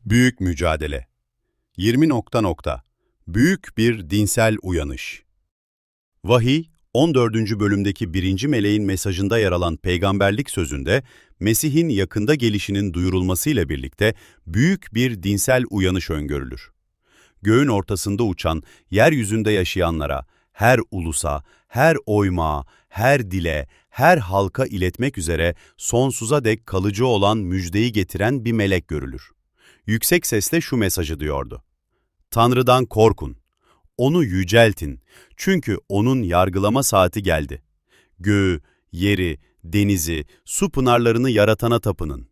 Büyük mücadele. 20. Büyük bir dinsel uyanış. Vahiy, 14. bölümdeki 1. meleğin mesajında yer alan peygamberlik sözünde, Mesih'in yakında gelişinin duyurulmasıyla birlikte büyük bir dinsel uyanış öngörülür. Göğün ortasında uçan, yeryüzünde yaşayanlara, her ulusa, her oymağa, her dile, her halka iletmek üzere sonsuza dek kalıcı olan müjdeyi getiren bir melek görülür. Yüksek sesle şu mesajı diyordu: Tanrı'dan korkun, onu yüceltin, çünkü onun yargılama saati geldi. Göğü, yeri, denizi, su pınarlarını yaratana tapının.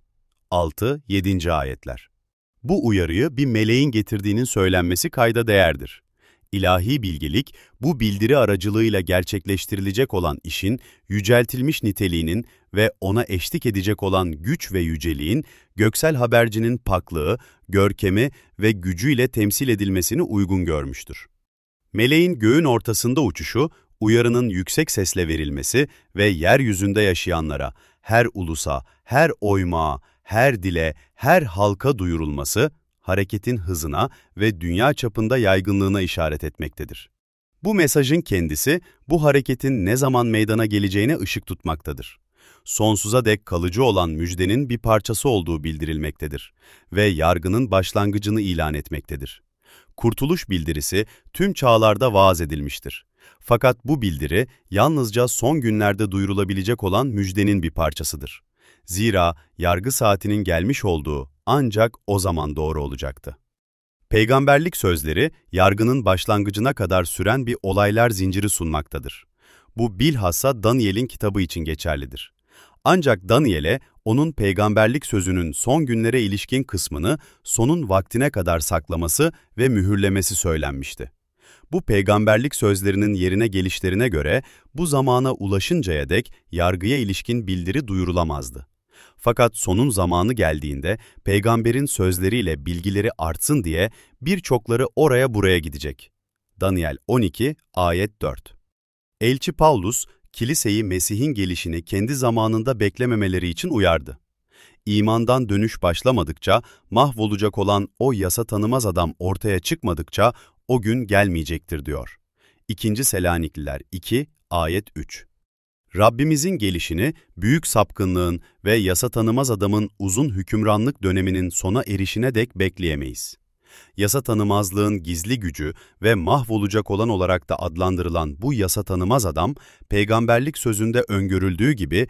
6-7. ayetler. Bu uyarıyı bir meleğin getirdiğinin söylenmesi kayda değerdir. İlahi bilgelik, bu bildiri aracılığıyla gerçekleştirilecek olan işin yüceltilmiş niteliğinin ve ona eşlik edecek olan güç ve yüceliğin, göksel habercinin paklığı, görkemi ve gücüyle temsil edilmesini uygun görmüştür. Meleğin göğün ortasında uçuşu, uyarının yüksek sesle verilmesi ve yeryüzünde yaşayanlara, her ulusa, her oymağa, her dile, her halka duyurulması, hareketin hızına ve dünya çapında yaygınlığına işaret etmektedir. Bu mesajın kendisi, bu hareketin ne zaman meydana geleceğine ışık tutmaktadır. Sonsuza dek kalıcı olan müjdenin bir parçası olduğu bildirilmektedir ve yargının başlangıcını ilan etmektedir. Kurtuluş bildirisi tüm çağlarda vaaz edilmiştir. Fakat bu bildiri yalnızca son günlerde duyurulabilecek olan müjdenin bir parçasıdır. Zira yargı saatinin gelmiş olduğu ancak o zaman doğru olacaktı. Peygamberlik sözleri, yargının başlangıcına kadar süren bir olaylar zinciri sunmaktadır. Bu bilhassa Daniel'in kitabı için geçerlidir. Ancak Daniel'e onun peygamberlik sözünün son günlere ilişkin kısmını sonun vaktine kadar saklaması ve mühürlemesi söylenmişti. Bu peygamberlik sözlerinin yerine gelişlerine göre bu zamana ulaşıncaya dek yargıya ilişkin bildiri duyurulamazdı. Fakat sonun zamanı geldiğinde peygamberin sözleriyle bilgileri artsın diye birçokları oraya buraya gidecek. Daniel 12, ayet 4. Elçi Paulus, kiliseyi Mesih'in gelişini kendi zamanında beklememeleri için uyardı. İmandan dönüş başlamadıkça, mahvolacak olan o yasa tanımaz adam ortaya çıkmadıkça o gün gelmeyecektir diyor. 2. Selanikliler 2, ayet 3. Rabbimizin gelişini büyük sapkınlığın ve yasa tanımaz adamın uzun hükümranlık döneminin sona erişine dek bekleyemeyiz. Yasa tanımazlığın gizli gücü ve mahvolacak olan olarak da adlandırılan bu yasa tanımaz adam, peygamberlik sözünde öngörüldüğü gibi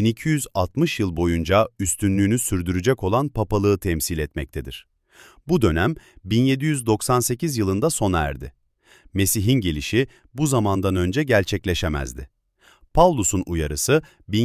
1260 yıl boyunca üstünlüğünü sürdürecek olan papalığı temsil etmektedir. Bu dönem 1798 yılında sona erdi. Mesih'in gelişi bu zamandan önce gerçekleşemezdi. Paulus'un uyarısı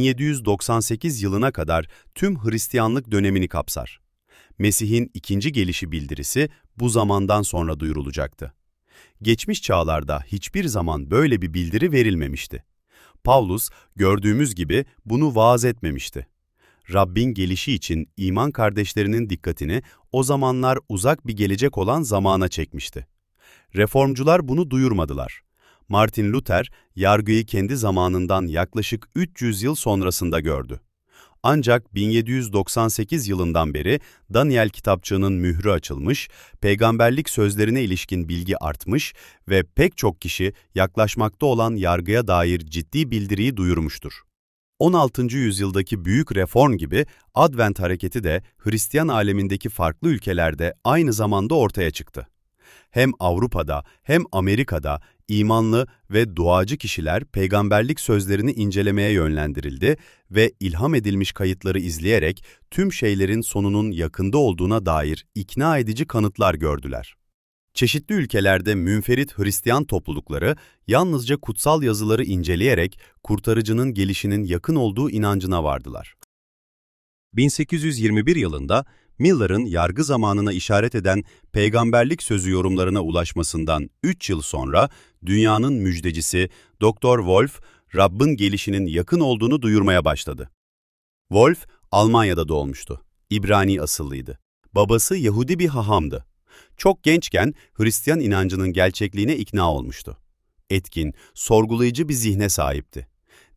1798 yılına kadar tüm Hristiyanlık dönemini kapsar. Mesih'in ikinci gelişi bildirisi bu zamandan sonra duyurulacaktı. Geçmiş çağlarda hiçbir zaman böyle bir bildiri verilmemişti. Paulus, gördüğümüz gibi bunu vaaz etmemişti. Rabbin gelişi için iman kardeşlerinin dikkatini o zamanlar uzak bir gelecek olan zamana çekmişti. Reformcular bunu duyurmadılar. Martin Luther, yargıyı kendi zamanından yaklaşık 300 yıl sonrasında gördü. Ancak 1798 yılından beri Daniel kitapçığının mührü açılmış, peygamberlik sözlerine ilişkin bilgi artmış ve pek çok kişi yaklaşmakta olan yargıya dair ciddi bildiriyi duyurmuştur. 16. yüzyıldaki büyük reform gibi Advent hareketi de Hristiyan alemindeki farklı ülkelerde aynı zamanda ortaya çıktı. Hem Avrupa'da hem Amerika'da imanlı ve duacı kişiler peygamberlik sözlerini incelemeye yönlendirildi ve ilham edilmiş kayıtları izleyerek tüm şeylerin sonunun yakında olduğuna dair ikna edici kanıtlar gördüler. Çeşitli ülkelerde münferit Hristiyan toplulukları yalnızca kutsal yazıları inceleyerek kurtarıcının gelişinin yakın olduğu inancına vardılar. 1821 yılında Miller'ın yargı zamanına işaret eden peygamberlik sözü yorumlarına ulaşmasından 3 yıl sonra dünyanın müjdecisi Dr. Wolf, Rabbin gelişinin yakın olduğunu duyurmaya başladı. Wolf, Almanya'da doğmuştu. İbrani asıllıydı. Babası Yahudi bir hahamdı. Çok gençken Hristiyan inancının gerçekliğine ikna olmuştu. Etkin, sorgulayıcı bir zihne sahipti.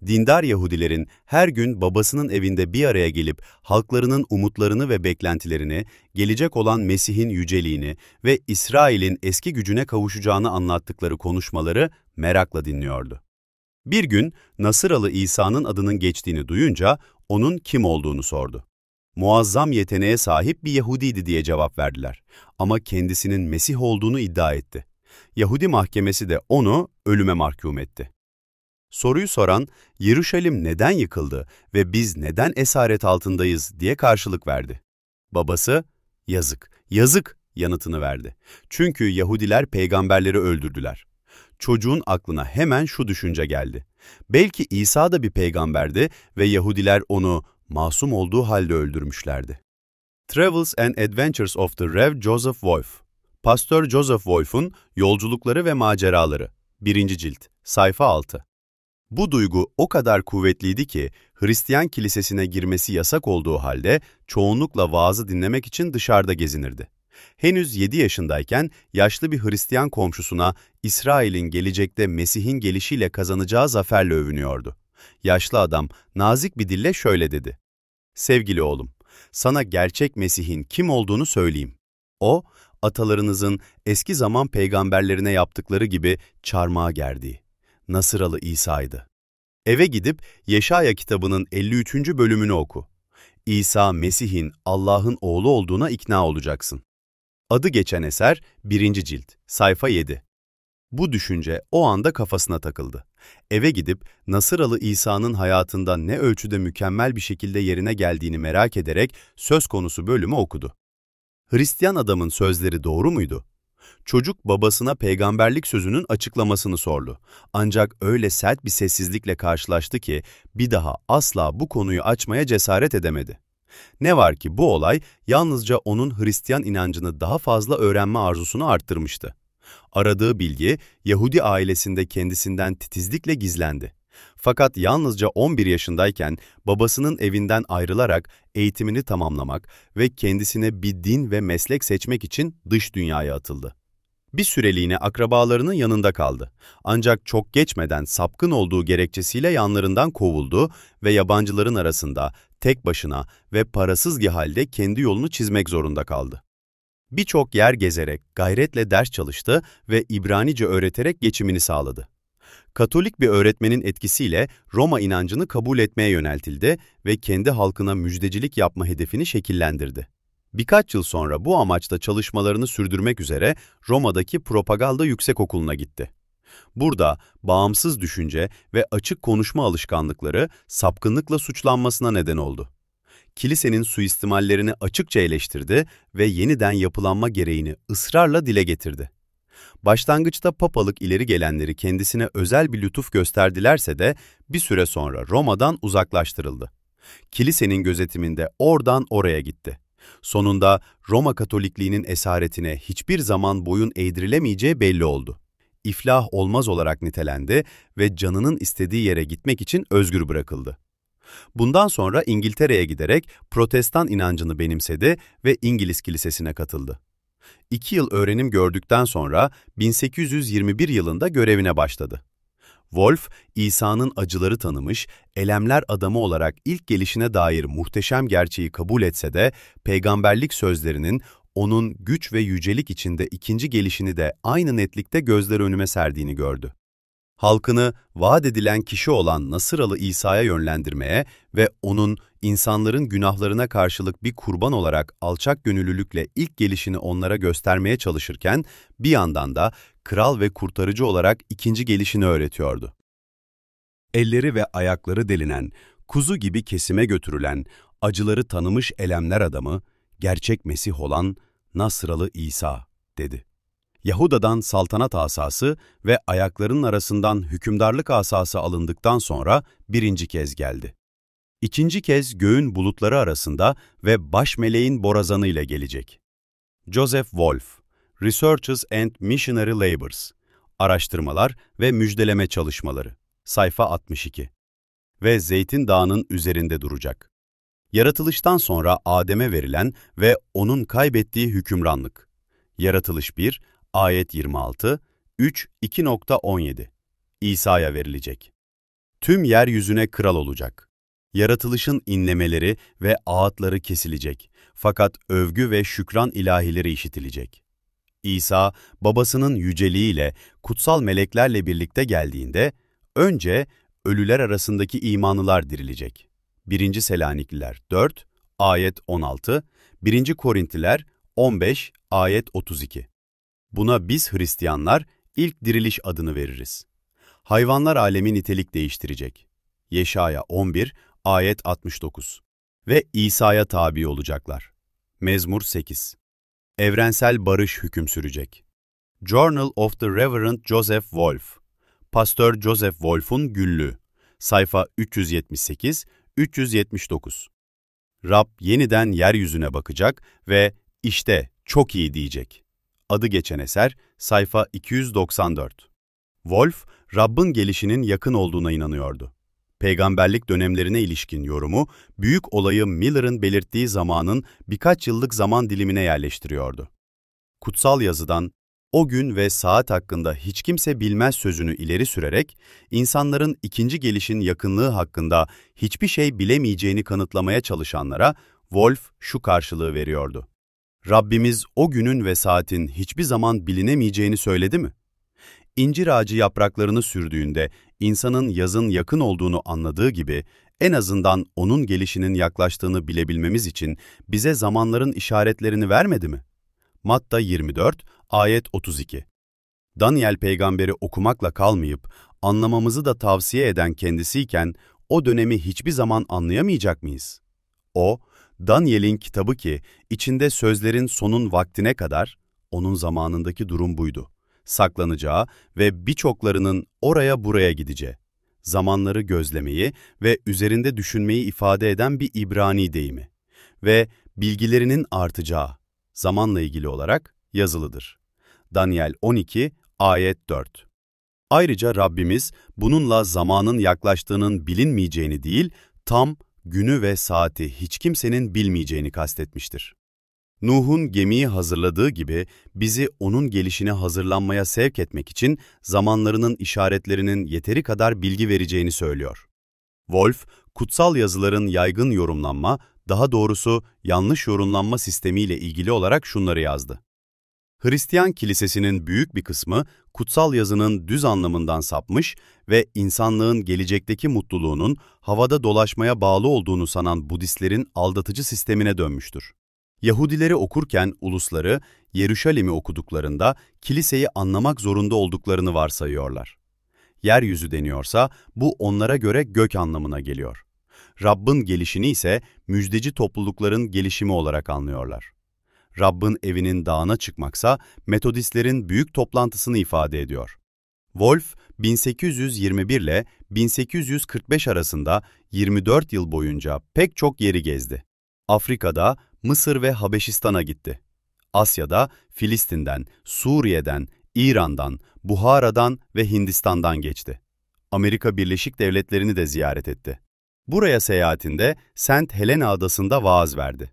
Dindar Yahudilerin her gün babasının evinde bir araya gelip halklarının umutlarını ve beklentilerini, gelecek olan Mesih'in yüceliğini ve İsrail'in eski gücüne kavuşacağını anlattıkları konuşmaları merakla dinliyordu. Bir gün Nasıralı İsa'nın adının geçtiğini duyunca onun kim olduğunu sordu. Muazzam yeteneğe sahip bir Yahudiydi diye cevap verdiler ama kendisinin Mesih olduğunu iddia etti. Yahudi mahkemesi de onu ölüme mahkum etti. Soruyu soran, Yeruşalim neden yıkıldı ve biz neden esaret altındayız diye karşılık verdi. Babası, yazık, yazık yanıtını verdi. Çünkü Yahudiler peygamberleri öldürdüler. Çocuğun aklına hemen şu düşünce geldi. Belki İsa da bir peygamberdi ve Yahudiler onu masum olduğu halde öldürmüşlerdi. Travels and Adventures of the Rev. Joseph Wolf. Pastör Joseph Wolf'un Yolculukları ve Maceraları. 1. cilt, sayfa 6. Bu duygu o kadar kuvvetliydi ki Hristiyan kilisesine girmesi yasak olduğu halde çoğunlukla vaazı dinlemek için dışarıda gezinirdi. Henüz 7 yaşındayken yaşlı bir Hristiyan komşusuna İsrail'in gelecekte Mesih'in gelişiyle kazanacağı zaferle övünüyordu. Yaşlı adam nazik bir dille şöyle dedi: "Sevgili oğlum, sana gerçek Mesih'in kim olduğunu söyleyeyim. O, atalarınızın eski zaman peygamberlerine yaptıkları gibi çarmıha gerdiği Nasıralı İsa'ydı. Eve gidip Yeşaya kitabının 53. bölümünü oku. İsa Mesih'in Allah'ın oğlu olduğuna ikna olacaksın." Adı geçen eser 1. cilt, sayfa 7. Bu düşünce o anda kafasına takıldı. Eve gidip Nasıralı İsa'nın hayatında ne ölçüde mükemmel bir şekilde yerine geldiğini merak ederek söz konusu bölümü okudu. Hristiyan adamın sözleri doğru muydu? Çocuk babasına peygamberlik sözünün açıklamasını sordu. Ancak öyle sert bir sessizlikle karşılaştı ki bir daha asla bu konuyu açmaya cesaret edemedi. Ne var ki bu olay yalnızca onun Hristiyan inancını daha fazla öğrenme arzusunu arttırmıştı. Aradığı bilgi Yahudi ailesinde kendisinden titizlikle gizlendi. Fakat yalnızca 11 yaşındayken babasının evinden ayrılarak eğitimini tamamlamak ve kendisine bir din ve meslek seçmek için dış dünyaya atıldı. Bir süreliğine akrabalarının yanında kaldı. Ancak çok geçmeden sapkın olduğu gerekçesiyle yanlarından kovuldu ve yabancıların arasında tek başına ve parasız bir halde kendi yolunu çizmek zorunda kaldı. Birçok yer gezerek gayretle ders çalıştı ve İbranice öğreterek geçimini sağladı. Katolik bir öğretmenin etkisiyle Roma inancını kabul etmeye yöneltildi ve kendi halkına müjdecilik yapma hedefini şekillendirdi. Birkaç yıl sonra bu amaçla çalışmalarını sürdürmek üzere Roma'daki Propaganda Yüksekokulu'na gitti. Burada bağımsız düşünce ve açık konuşma alışkanlıkları sapkınlıkla suçlanmasına neden oldu. Kilisenin suistimallerini açıkça eleştirdi ve yeniden yapılanma gereğini ısrarla dile getirdi. Başlangıçta papalık ileri gelenleri kendisine özel bir lütuf gösterdilerse de bir süre sonra Roma'dan uzaklaştırıldı. Kilisenin gözetiminde oradan oraya gitti. Sonunda Roma Katolikliğinin esaretine hiçbir zaman boyun eğdirilemeyeceği belli oldu. İflah olmaz olarak nitelendi ve canının istediği yere gitmek için özgür bırakıldı. Bundan sonra İngiltere'ye giderek Protestan inancını benimsedi ve İngiliz Kilisesi'ne katıldı. 2 yıl öğrenim gördükten sonra 1821 yılında görevine başladı. Wolf, İsa'nın acıları tanımış, elemler adamı olarak ilk gelişine dair muhteşem gerçeği kabul etse de, peygamberlik sözlerinin onun güç ve yücelik içinde ikinci gelişini de aynı netlikte gözler önüme serdiğini gördü. Halkını vaat edilen kişi olan Nasıralı İsa'ya yönlendirmeye ve onun insanların günahlarına karşılık bir kurban olarak alçak gönüllülükle ilk gelişini onlara göstermeye çalışırken, bir yandan da kral ve kurtarıcı olarak ikinci gelişini öğretiyordu. Elleri ve ayakları delinen, kuzu gibi kesime götürülen, acıları tanımış elemler adamı, gerçek Mesih olan Nasıralı İsa, dedi. Yahuda'dan saltanat asası ve ayaklarının arasından hükümdarlık asası alındıktan sonra birinci kez geldi. İkinci kez göğün bulutları arasında ve baş meleğin borazanı ile gelecek. Joseph Wolf, Researches and Missionary Labors, Araştırmalar ve Müjdeleme Çalışmaları, sayfa 62. Ve Zeytin Dağı'nın üzerinde duracak. Yaratılıştan sonra Adem'e verilen ve onun kaybettiği hükümranlık. Yaratılış 1, ayet 26, 3, 2.17. İsa'ya verilecek. tüm yeryüzüne kral olacak. Yaratılışın inlemeleri ve ağıtları kesilecek. Fakat övgü ve şükran ilahileri işitilecek. İsa, babasının yüceliğiyle, kutsal meleklerle birlikte geldiğinde, önce ölüler arasındaki imanlılar dirilecek. 1. Selanikliler 4, ayet 16, 1. Korintliler 15, ayet 32. Buna biz Hristiyanlar ilk diriliş adını veririz. Hayvanlar alemi nitelik değiştirecek. Yeşaya 11, ayet 69. Ve İsa'ya tabi olacaklar. Mezmur 8. Evrensel barış hüküm sürecek. Journal of the Reverend Joseph Wolf. Pastör Joseph Wolf'un Güllü. Sayfa 378-379. Rab yeniden yeryüzüne bakacak ve işte çok iyi diyecek. Adı geçen eser, sayfa 294. Wolf, Rabb'in gelişinin yakın olduğuna inanıyordu. Peygamberlik dönemlerine ilişkin yorumu, büyük olayı Miller'ın belirttiği zamanın birkaç yıllık zaman dilimine yerleştiriyordu. Kutsal yazıdan, o gün ve saat hakkında hiç kimse bilmez sözünü ileri sürerek, insanların ikinci gelişin yakınlığı hakkında hiçbir şey bilemeyeceğini kanıtlamaya çalışanlara Wolf şu karşılığı veriyordu. Rabbimiz o günün ve saatin hiçbir zaman bilinemeyeceğini söyledi mi? İncir ağacı yapraklarını sürdüğünde insanın yazın yakın olduğunu anladığı gibi, en azından onun gelişinin yaklaştığını bilebilmemiz için bize zamanların işaretlerini vermedi mi? Matta 24, ayet 32. Daniel peygamberi okumakla kalmayıp, anlamamızı da tavsiye eden kendisiyken, o dönemi hiçbir zaman anlayamayacak mıyız? O, Daniel'in kitabı ki, içinde sözlerin sonun vaktine kadar, onun zamanındaki durum buydu. Saklanacağı ve birçoklarının oraya buraya gideceği, zamanları gözlemeyi ve üzerinde düşünmeyi ifade eden bir İbrani deyimi ve bilgilerinin artacağı, zamanla ilgili olarak yazılıdır. Daniel 12, ayet 4. Ayrıca Rabbimiz bununla zamanın yaklaştığının bilinmeyeceğini değil, tam günü ve saati hiç kimsenin bilmeyeceğini kastetmiştir. Nuh'un gemiyi hazırladığı gibi bizi onun gelişine hazırlanmaya sevk etmek için zamanlarının işaretlerinin yeteri kadar bilgi vereceğini söylüyor. Wolf, kutsal yazıların yaygın yorumlanma, daha doğrusu yanlış yorumlanma sistemiyle ilgili olarak şunları yazdı. Hristiyan kilisesinin büyük bir kısmı kutsal yazının düz anlamından sapmış ve insanlığın gelecekteki mutluluğunun havada dolaşmaya bağlı olduğunu sanan Budistlerin aldatıcı sistemine dönmüştür. Yahudileri okurken ulusları, Yeruşalim'i okuduklarında kiliseyi anlamak zorunda olduklarını varsayıyorlar. Yeryüzü deniyorsa bu onlara göre gök anlamına geliyor. Rabb'in gelişini ise müjdeci toplulukların gelişimi olarak anlıyorlar. Rabb'in evinin dağına çıkmaksa Metodistlerin büyük toplantısını ifade ediyor. Wolf, 1821 ile 1845 arasında 24 yıl boyunca pek çok yeri gezdi. Afrika'da Mısır ve Habeşistan'a gitti. Asya'da Filistin'den, Suriye'den, İran'dan, Buhara'dan ve Hindistan'dan geçti. Amerika Birleşik Devletleri'ni de ziyaret etti. Buraya seyahatinde St. Helena Adası'nda vaaz verdi.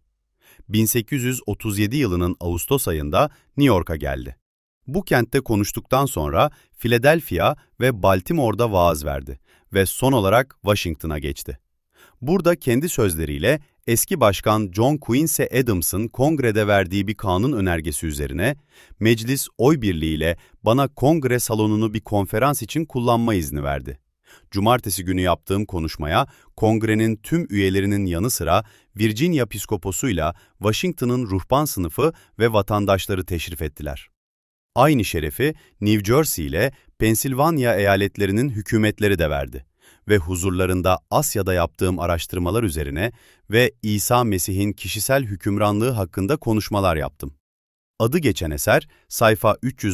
1837 yılının Ağustos ayında New York'a geldi. Bu kentte konuştuktan sonra Philadelphia ve Baltimore'da vaaz verdi ve son olarak Washington'a geçti. Burada kendi sözleriyle eski başkan John Quincy Adams'ın kongrede verdiği bir kanun önergesi üzerine, meclis oy birliğiyle bana kongre salonunu bir konferans için kullanma izni verdi. Cumartesi günü yaptığım konuşmaya, kongrenin tüm üyelerinin yanı sıra Virginia Piskoposuyla Washington'ın ruhban sınıfı ve vatandaşları teşrif ettiler. Aynı şerefi New Jersey ile Pensilvanya eyaletlerinin hükümetleri de verdi ve huzurlarında Asya'da yaptığım araştırmalar üzerine ve İsa Mesih'in kişisel hükümranlığı hakkında konuşmalar yaptım. Adı geçen eser sayfa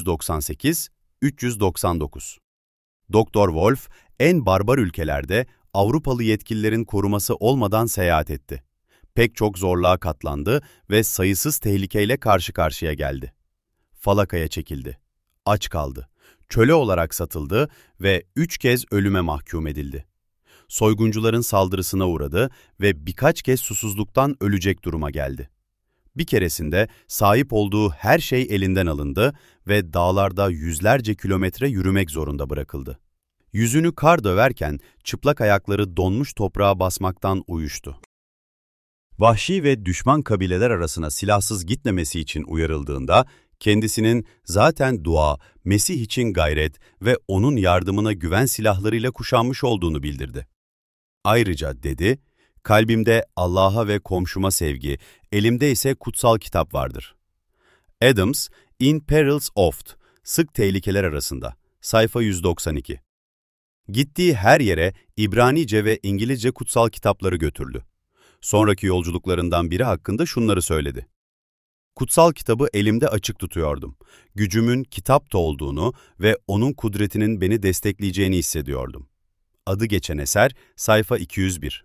398-399. Doktor Wolf, en barbar ülkelerde Avrupalı yetkililerin koruması olmadan seyahat etti. Pek çok zorluğa katlandı ve sayısız tehlikeyle karşı karşıya geldi. Falakaya çekildi, aç kaldı, köle olarak satıldı ve 3 kez ölüme mahkum edildi. Soyguncuların saldırısına uğradı ve birkaç kez susuzluktan ölecek duruma geldi. Bir keresinde sahip olduğu her şey elinden alındı ve dağlarda yüzlerce kilometre yürümek zorunda bırakıldı. Yüzünü kar döverken çıplak ayakları donmuş toprağa basmaktan uyuştu. Vahşi ve düşman kabileler arasına silahsız gitmemesi için uyarıldığında, kendisinin zaten dua, Mesih için gayret ve onun yardımına güven silahlarıyla kuşanmış olduğunu bildirdi. Ayrıca dedi, kalbimde Allah'a ve komşuma sevgi, elimde ise kutsal kitap vardır. Adams, In Perils Oft, Sık Tehlikeler Arasında, sayfa 192. Gittiği her yere İbranice ve İngilizce kutsal kitapları götürdü. Sonraki yolculuklarından biri hakkında şunları söyledi. Kutsal kitabı elimde açık tutuyordum. Gücümün kitapta olduğunu ve onun kudretinin beni destekleyeceğini hissediyordum. Adı geçen eser, sayfa 201.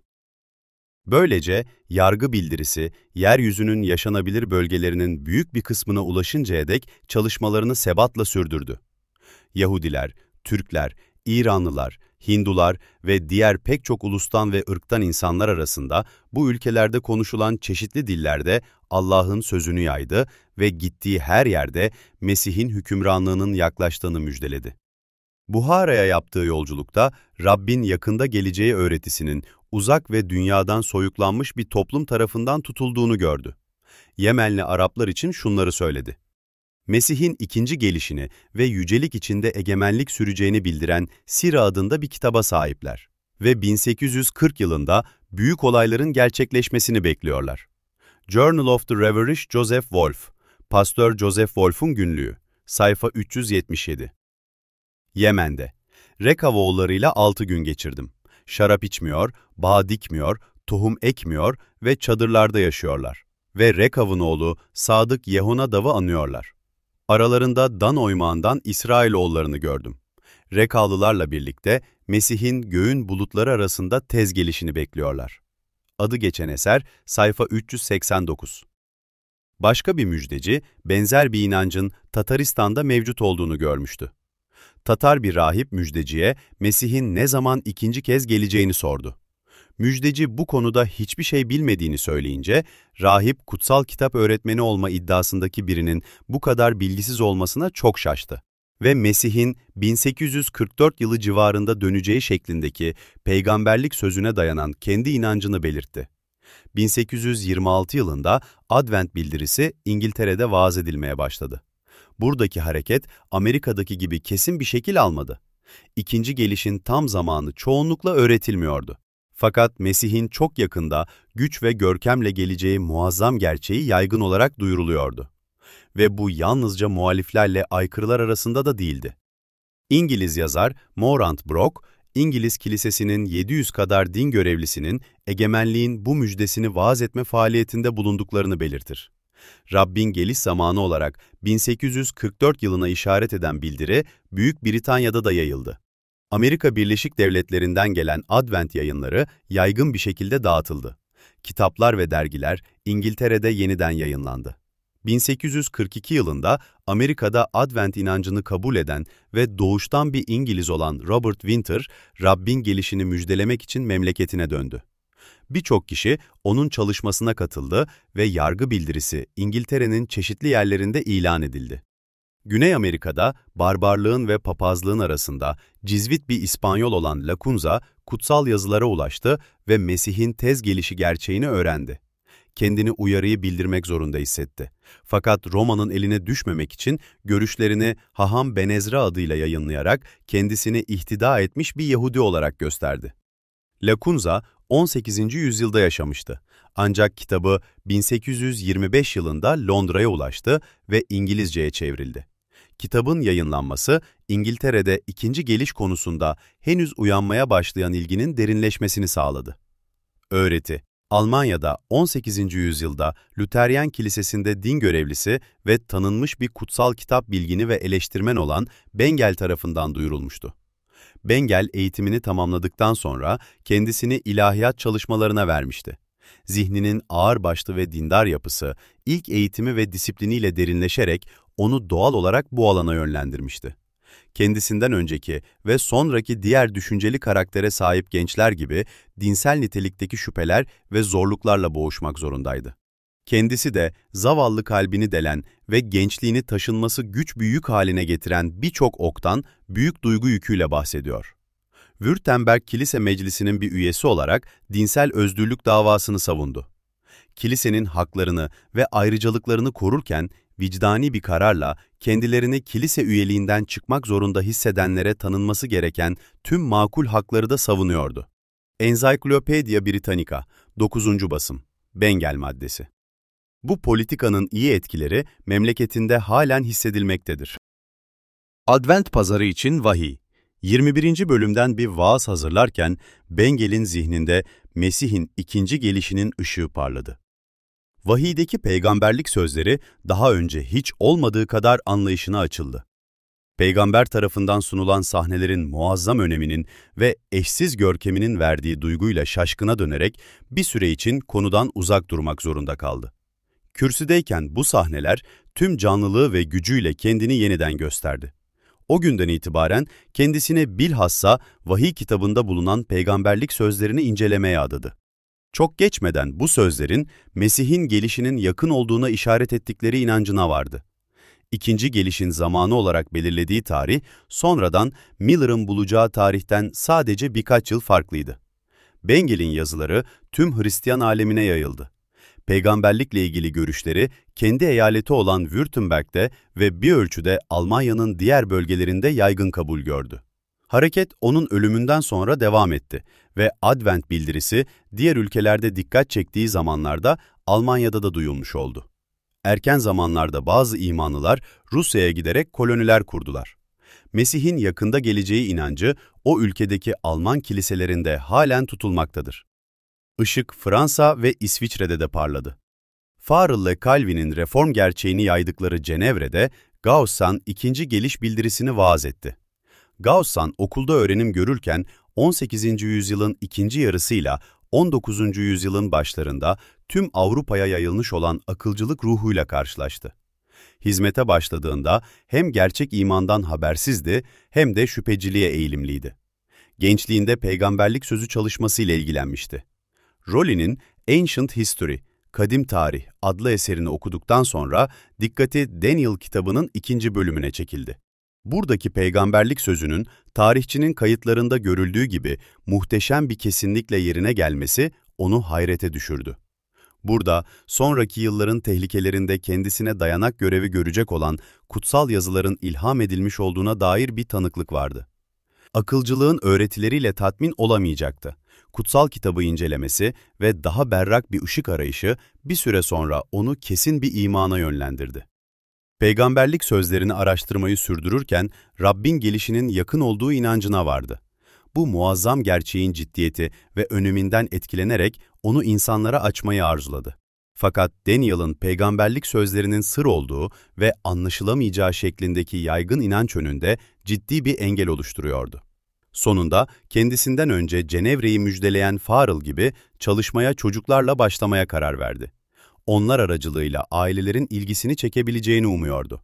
Böylece yargı bildirisi, yeryüzünün yaşanabilir bölgelerinin büyük bir kısmına ulaşıncaya dek çalışmalarını sebatla sürdürdü. Yahudiler, Türkler, İranlılar, Hindular ve diğer pek çok ulustan ve ırktan insanlar arasında bu ülkelerde konuşulan çeşitli dillerde Allah'ın sözünü yaydı ve gittiği her yerde Mesih'in hükümranlığının yaklaştığını müjdeledi. Buhara'ya yaptığı yolculukta Rabbin yakında geleceği öğretisinin uzak ve dünyadan soyuklanmış bir toplum tarafından tutulduğunu gördü. Yemenli Araplar için şunları söyledi. Mesih'in ikinci gelişini ve yücelik içinde egemenlik süreceğini bildiren Sira adında bir kitaba sahipler ve 1840 yılında büyük olayların gerçekleşmesini bekliyorlar. Journal of the Reverend Joseph Wolf, Pastör Joseph Wolf'un günlüğü, sayfa 377. Yemen'de. Rekavoğullarıyla 6 gün geçirdim. Şarap içmiyor, bağ dikmiyor, tohum ekmiyor ve çadırlarda yaşıyorlar. Ve Rekav'ın oğlu Sadık Yehonadav'ı anıyorlar. Aralarında Dan oymağından İsrailoğullarını gördüm. Rekavlılarla birlikte Mesih'in göğün bulutları arasında tez gelişini bekliyorlar. Adı geçen eser, sayfa 389. Başka bir müjdeci, benzer bir inancın Tataristan'da mevcut olduğunu görmüştü. Tatar bir rahip müjdeciye Mesih'in ne zaman ikinci kez geleceğini sordu. Müjdeci bu konuda hiçbir şey bilmediğini söyleyince, rahip kutsal kitap öğretmeni olma iddiasındaki birinin bu kadar bilgisiz olmasına çok şaştı. Ve Mesih'in 1844 yılı civarında döneceği şeklindeki peygamberlik sözüne dayanan kendi inancını belirtti. 1826 yılında Advent bildirisi İngiltere'de vaaz edilmeye başladı. Buradaki hareket Amerika'daki gibi kesin bir şekil almadı. İkinci gelişin tam zamanı çoğunlukla öğretilmiyordu. Fakat Mesih'in çok yakında güç ve görkemle geleceği muazzam gerçeği yaygın olarak duyuruluyordu. Ve bu yalnızca muhaliflerle aykırılar arasında da değildi. İngiliz yazar Morant Brock, İngiliz Kilisesi'nin 700 kadar din görevlisinin egemenliğin bu müjdesini vaaz etme faaliyetinde bulunduklarını belirtir. Rabbin geliş zamanı olarak 1844 yılına işaret eden bildiri, Büyük Britanya'da da yayıldı. Amerika Birleşik Devletleri'nden gelen Advent yayınları yaygın bir şekilde dağıtıldı. Kitaplar ve dergiler İngiltere'de yeniden yayınlandı. 1842 yılında Amerika'da Advent inancını kabul eden ve doğuştan bir İngiliz olan Robert Winter, Rabbin gelişini müjdelemek için memleketine döndü. Birçok kişi onun çalışmasına katıldı ve yargı bildirisi İngiltere'nin çeşitli yerlerinde ilan edildi. Güney Amerika'da barbarlığın ve papazlığın arasında cizvit bir İspanyol olan Lacunza, kutsal yazılara ulaştı ve Mesih'in tez gelişi gerçeğini öğrendi. Kendini uyarıyı bildirmek zorunda hissetti. Fakat Roma'nın eline düşmemek için görüşlerini Haham Ben Ezra adıyla yayınlayarak kendisini ihtida etmiş bir Yahudi olarak gösterdi. Lacunza, 18. yüzyılda yaşamıştı. Ancak kitabı 1825 yılında Londra'ya ulaştı ve İngilizceye çevrildi. Kitabın yayınlanması, İngiltere'de ikinci geliş konusunda henüz uyanmaya başlayan ilginin derinleşmesini sağladı. Öğreti, Almanya'da 18. yüzyılda Luteryan Kilisesi'nde din görevlisi ve tanınmış bir kutsal kitap bilgini ve eleştirmen olan Bengel tarafından duyurulmuştu. Bengel eğitimini tamamladıktan sonra kendisini ilahiyat çalışmalarına vermişti. Zihninin ağırbaşlı ve dindar yapısı, ilk eğitimi ve disipliniyle derinleşerek onu doğal olarak bu alana yönlendirmişti. Kendisinden önceki ve sonraki diğer düşünceli karaktere sahip gençler gibi dinsel nitelikteki şüpheler ve zorluklarla boğuşmak zorundaydı. Kendisi de zavallı kalbini delen ve gençliğini taşınması güç bir yük haline getiren birçok oktan büyük duygu yüküyle bahsediyor. Württemberg Kilise Meclisi'nin bir üyesi olarak dinsel özgürlük davasını savundu. Kilisenin haklarını ve ayrıcalıklarını korurken vicdani bir kararla kendilerini kilise üyeliğinden çıkmak zorunda hissedenlere tanınması gereken tüm makul hakları da savunuyordu. Encyclopedia Britannica, 9. basım, Bengel maddesi. Bu politikanın iyi etkileri memleketinde halen hissedilmektedir. Advent Pazarı için vahiy. 21. bölümden bir vaaz hazırlarken Bengel'in zihninde Mesih'in ikinci gelişinin ışığı parladı. Vahiydeki peygamberlik sözleri daha önce hiç olmadığı kadar anlayışına açıldı. Peygamber tarafından sunulan sahnelerin muazzam öneminin ve eşsiz görkeminin verdiği duyguyla şaşkına dönerek bir süre için konudan uzak durmak zorunda kaldı. Kürsüdeyken bu sahneler tüm canlılığı ve gücüyle kendini yeniden gösterdi. O günden itibaren kendisine bilhassa vahiy kitabında bulunan peygamberlik sözlerini incelemeye adadı. Çok geçmeden bu sözlerin Mesih'in gelişinin yakın olduğuna işaret ettikleri inancına vardı. İkinci gelişin zamanı olarak belirlediği tarih, sonradan Miller'ın bulacağı tarihten sadece birkaç yıl farklıydı. Bengel'in yazıları tüm Hristiyan alemine yayıldı. Peygamberlikle ilgili görüşleri kendi eyaleti olan Württemberg'de ve bir ölçüde Almanya'nın diğer bölgelerinde yaygın kabul gördü. Hareket onun ölümünden sonra devam etti ve Advent bildirisi diğer ülkelerde dikkat çektiği zamanlarda Almanya'da da duyulmuş oldu. Erken zamanlarda bazı imanlılar Rusya'ya giderek koloniler kurdular. Mesih'in yakında geleceği inancı o ülkedeki Alman kiliselerinde halen tutulmaktadır. Işık Fransa ve İsviçre'de de parladı. Farel ile Calvin'in reform gerçeğini yaydıkları Cenevre'de Gaussen ikinci geliş bildirisini vaaz etti. Gaussen okulda öğrenim görürken 18. yüzyılın ikinci yarısıyla 19. yüzyılın başlarında tüm Avrupa'ya yayılmış olan akılcılık ruhuyla karşılaştı. Hizmete başladığında hem gerçek imandan habersizdi hem de şüpheciliğe eğilimliydi. Gençliğinde peygamberlik sözü çalışmasıyla ilgilenmişti. Rowley'nin Ancient History, Kadim Tarih adlı eserini okuduktan sonra dikkati Daniel kitabının 2. bölümüne çekildi. Buradaki peygamberlik sözünün tarihçinin kayıtlarında görüldüğü gibi muhteşem bir kesinlikle yerine gelmesi onu hayrete düşürdü. Burada sonraki yılların tehlikelerinde kendisine dayanak görevi görecek olan kutsal yazıların ilham edilmiş olduğuna dair bir tanıklık vardı. Akılcılığın öğretileriyle tatmin olamayacaktı. Kutsal kitabı incelemesi ve daha berrak bir ışık arayışı bir süre sonra onu kesin bir imana yönlendirdi. Peygamberlik sözlerini araştırmayı sürdürürken Rabbin gelişinin yakın olduğu inancına vardı. Bu muazzam gerçeğin ciddiyeti ve öneminden etkilenerek onu insanlara açmayı arzuladı. Fakat Daniel'ın peygamberlik sözlerinin sır olduğu ve anlaşılamayacağı şeklindeki yaygın inanç önünde ciddi bir engel oluşturuyordu. Sonunda kendisinden önce Cenevre'yi müjdeleyen Farel gibi çalışmaya çocuklarla başlamaya karar verdi. Onlar aracılığıyla ailelerin ilgisini çekebileceğini umuyordu.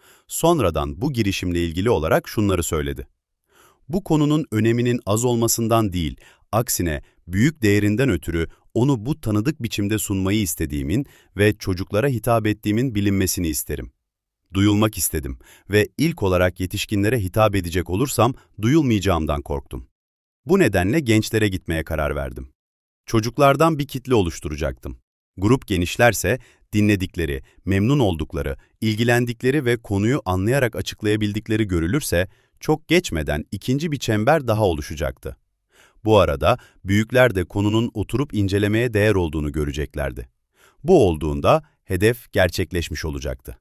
Sonradan bu girişimle ilgili olarak şunları söyledi. Bu konunun öneminin az olmasından değil, aksine büyük değerinden ötürü onu bu tanıdık biçimde sunmayı istediğimin ve çocuklara hitap ettiğimin bilinmesini isterim. Duyulmak istedim ve ilk olarak yetişkinlere hitap edecek olursam duyulmayacağımdan korktum. Bu nedenle gençlere gitmeye karar verdim. Çocuklardan bir kitle oluşturacaktım. Grup genişlerse dinledikleri, memnun oldukları, ilgilendikleri ve konuyu anlayarak açıklayabildikleri görülürse çok geçmeden ikinci bir çember daha oluşacaktı. Bu arada büyükler de konunun oturup incelemeye değer olduğunu göreceklerdi. Bu olduğunda hedef gerçekleşmiş olacaktı.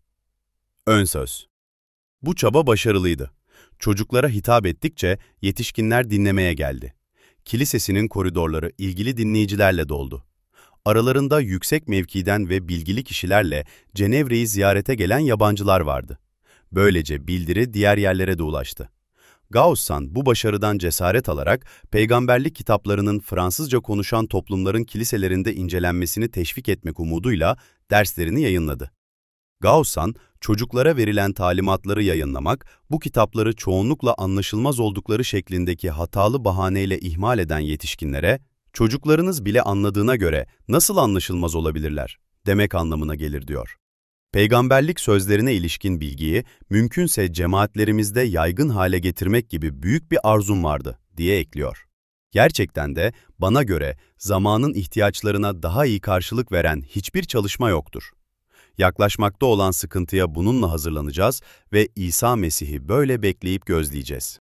Ön söz. Bu çaba başarılıydı. Çocuklara hitap ettikçe yetişkinler dinlemeye geldi. Kilisesinin koridorları ilgili dinleyicilerle doldu. Aralarında yüksek mevkiden ve bilgili kişilerle Cenevre'yi ziyarete gelen yabancılar vardı. Böylece bildiri diğer yerlere de ulaştı. Gaussen bu başarıdan cesaret alarak peygamberlik kitaplarının Fransızca konuşan toplumların kiliselerinde incelenmesini teşvik etmek umuduyla derslerini yayınladı. Gaussen, çocuklara verilen talimatları yayınlamak, bu kitapları çoğunlukla anlaşılmaz oldukları şeklindeki hatalı bahaneyle ihmal eden yetişkinlere, çocuklarınız bile anladığına göre nasıl anlaşılmaz olabilirler demek anlamına gelir diyor. Peygamberlik sözlerine ilişkin bilgiyi mümkünse cemaatlerimizde yaygın hale getirmek gibi büyük bir arzum vardı diye ekliyor. Gerçekten de bana göre zamanın ihtiyaçlarına daha iyi karşılık veren hiçbir çalışma yoktur. Yaklaşmakta olan sıkıntıya bununla hazırlanacağız ve İsa Mesih'i böyle bekleyip gözleyeceğiz.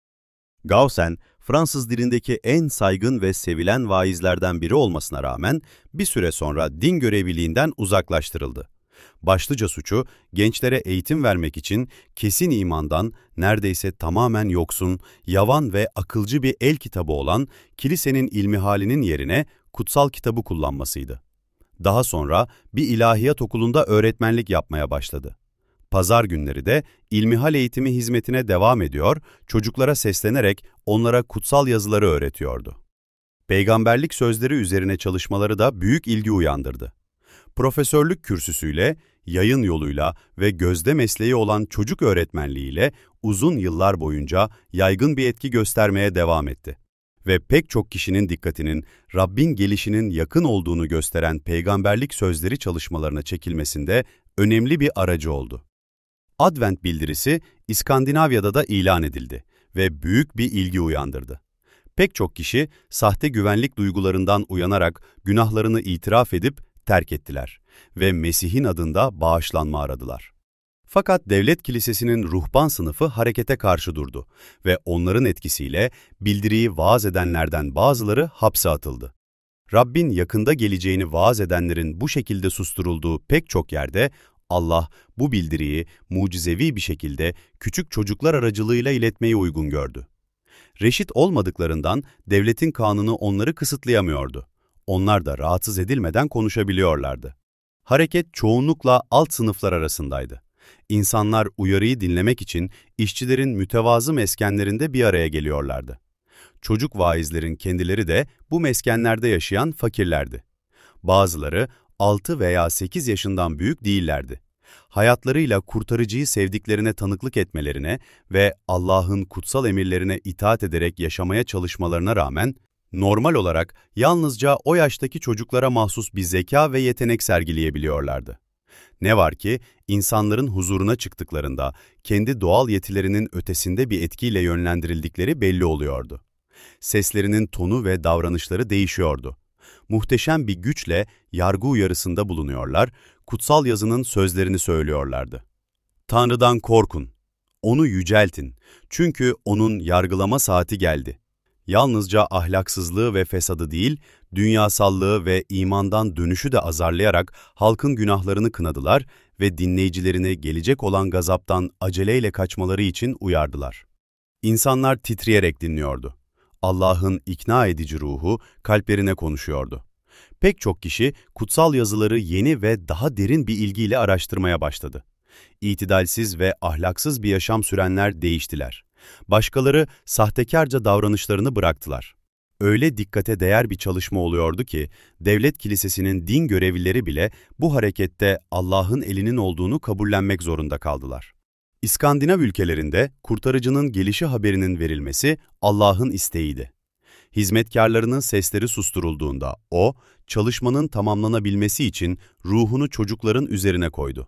Gaussen, Fransız dilindeki en saygın ve sevilen vaizlerden biri olmasına rağmen bir süre sonra din görevliliğinden uzaklaştırıldı. Başlıca suçu, gençlere eğitim vermek için kesin imandan neredeyse tamamen yoksun, yavan ve akılcı bir el kitabı olan kilisenin ilmihalinin yerine kutsal kitabı kullanmasıydı. Daha sonra bir ilahiyat okulunda öğretmenlik yapmaya başladı. Pazar günleri de ilmihal eğitimi hizmetine devam ediyor, çocuklara seslenerek onlara kutsal yazıları öğretiyordu. Peygamberlik sözleri üzerine çalışmaları da büyük ilgi uyandırdı. Profesörlük kürsüsüyle, yayın yoluyla ve gözde mesleği olan çocuk öğretmenliğiyle uzun yıllar boyunca yaygın bir etki göstermeye devam etti. Ve pek çok kişinin dikkatinin Rabbin gelişinin yakın olduğunu gösteren peygamberlik sözleri çalışmalarına çekilmesinde önemli bir aracı oldu. Advent bildirisi İskandinavya'da da ilan edildi ve büyük bir ilgi uyandırdı. Pek çok kişi sahte güvenlik duygularından uyanarak günahlarını itiraf edip terk ettiler ve Mesih'in adında bağışlanma aradılar. Fakat devlet kilisesinin ruhban sınıfı harekete karşı durdu ve onların etkisiyle bildiriyi vaaz edenlerden bazıları hapse atıldı. Rabbin yakında geleceğini vaaz edenlerin bu şekilde susturulduğu pek çok yerde Allah bu bildiriyi mucizevi bir şekilde küçük çocuklar aracılığıyla iletmeyi uygun gördü. Reşit olmadıklarından devletin kanunu onları kısıtlayamıyordu. Onlar da rahatsız edilmeden konuşabiliyorlardı. Hareket çoğunlukla alt sınıflar arasındaydı. İnsanlar uyarıyı dinlemek için işçilerin mütevazı meskenlerinde bir araya geliyorlardı. Çocuk vaizlerin kendileri de bu meskenlerde yaşayan fakirlerdi. Bazıları 6 veya 8 yaşından büyük değillerdi. Hayatlarıyla kurtarıcıyı sevdiklerine tanıklık etmelerine ve Allah'ın kutsal emirlerine itaat ederek yaşamaya çalışmalarına rağmen, normal olarak yalnızca o yaştaki çocuklara mahsus bir zeka ve yetenek sergileyebiliyorlardı. Ne var ki insanların huzuruna çıktıklarında kendi doğal yetilerinin ötesinde bir etkiyle yönlendirildikleri belli oluyordu. Seslerinin tonu ve davranışları değişiyordu. Muhteşem bir güçle yargı uyarısında bulunuyorlar, kutsal yazının sözlerini söylüyorlardı. Tanrı'dan korkun, onu yüceltin, çünkü onun yargılama saati geldi. Yalnızca ahlaksızlığı ve fesadı değil, dünyasallığı ve imandan dönüşü de azarlayarak halkın günahlarını kınadılar ve dinleyicilerini gelecek olan gazaptan aceleyle kaçmaları için uyardılar. İnsanlar titreyerek dinliyordu. Allah'ın ikna edici ruhu kalplerine konuşuyordu. Pek çok kişi kutsal yazıları yeni ve daha derin bir ilgiyle araştırmaya başladı. İtidalsiz ve ahlaksız bir yaşam sürenler değiştiler. Başkaları sahtekarca davranışlarını bıraktılar. Öyle dikkate değer bir çalışma oluyordu ki, devlet kilisesinin din görevlileri bile bu harekette Allah'ın elinin olduğunu kabullenmek zorunda kaldılar. İskandinav ülkelerinde kurtarıcının gelişi haberinin verilmesi Allah'ın isteğiydi. Hizmetkarlarının sesleri susturulduğunda o, çalışmanın tamamlanabilmesi için ruhunu çocukların üzerine koydu.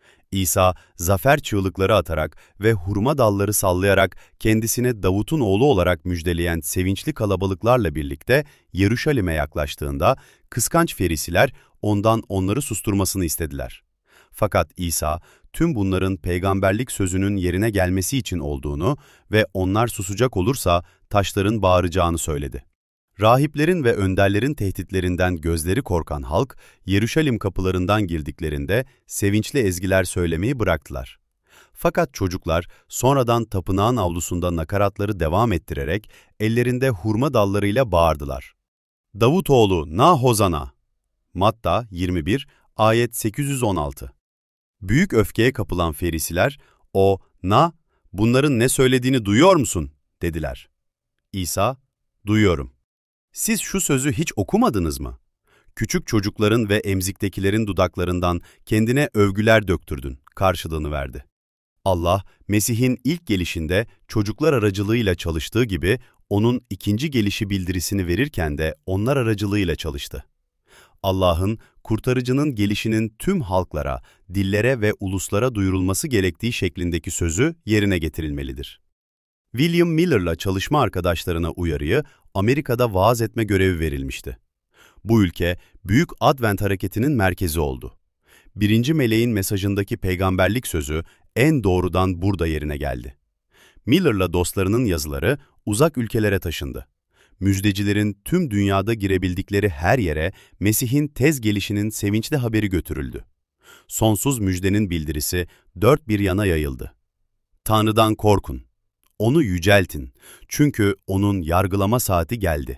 İsa, zafer çığlıkları atarak ve hurma dalları sallayarak kendisine Davut'un oğlu olarak müjdeleyen sevinçli kalabalıklarla birlikte Yeruşalim'e yaklaştığında, kıskanç ferisiler ondan onları susturmasını istediler. Fakat İsa, tüm bunların peygamberlik sözünün yerine gelmesi için olduğunu ve onlar susacak olursa taşların bağıracağını söyledi. Rahiplerin ve önderlerin tehditlerinden gözleri korkan halk, Yeruşalim kapılarından girdiklerinde sevinçli ezgiler söylemeyi bıraktılar. Fakat çocuklar sonradan tapınağın avlusunda nakaratları devam ettirerek ellerinde hurma dallarıyla bağırdılar. Davutoğlu na hozana! Matta 21, ayet 816. Büyük öfkeye kapılan ferisiler, o na, bunların ne söylediğini duyuyor musun? Dediler. İsa, duyuyorum. Siz şu sözü hiç okumadınız mı? Küçük çocukların ve emziktekilerin dudaklarından kendine övgüler döktürdün, karşılığını verdi. Allah, Mesih'in ilk gelişinde çocuklar aracılığıyla çalıştığı gibi, onun ikinci gelişi bildirisini verirken de onlar aracılığıyla çalıştı. Allah'ın, kurtarıcının gelişinin tüm halklara, dillere ve uluslara duyurulması gerektiği şeklindeki sözü yerine getirilmelidir. William Miller'la çalışma arkadaşlarına uyarıyı, Amerika'da vaaz etme görevi verilmişti. Bu ülke, Büyük Advent hareketinin merkezi oldu. Birinci meleğin mesajındaki peygamberlik sözü en doğrudan burada yerine geldi. Miller'la dostlarının yazıları uzak ülkelere taşındı. Müjdecilerin tüm dünyada girebildikleri her yere Mesih'in tez gelişinin sevinçli haberi götürüldü. Sonsuz müjdenin bildirisi dört bir yana yayıldı. Tanrı'dan korkun, onu yüceltin, çünkü onun yargılama saati geldi.